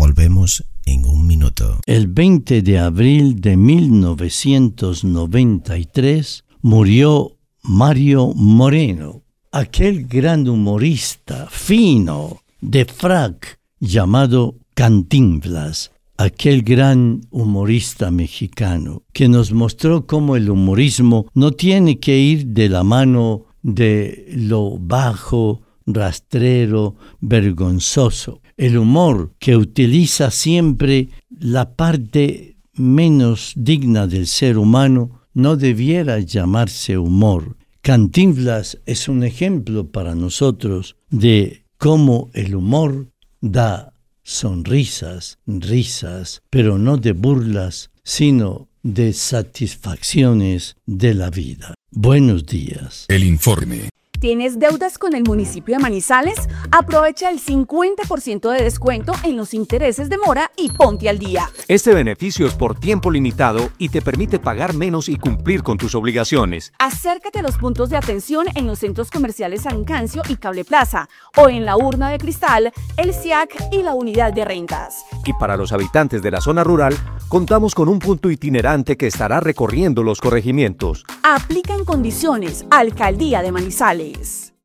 Volvemos en un minuto. El 20 de abril de 1993 murió Mario Moreno, aquel gran humorista fino de frac llamado Cantinflas, aquel gran humorista mexicano que nos mostró cómo el humorismo no tiene que ir de la mano de lo bajo, rastrero, vergonzoso. El humor que utiliza siempre la parte menos digna del ser humano no debiera llamarse humor. Cantinflas es un ejemplo para nosotros de cómo el humor da sonrisas, risas, pero no de burlas, sino de satisfacciones de la vida. Buenos días. El informe. ¿Tienes deudas con el municipio de Manizales? Aprovecha el 50% de descuento en los intereses de mora y ponte al día. Este beneficio es por tiempo limitado y te permite pagar menos y cumplir con tus obligaciones. Acércate a los puntos de atención en los centros comerciales San Cancio y Cable Plaza o en la Urna de Cristal, el SIAC y la Unidad de Rentas. Y para los habitantes de la zona rural, contamos con un punto itinerante que estará recorriendo los corregimientos. Aplica en condiciones. Alcaldía de Manizales.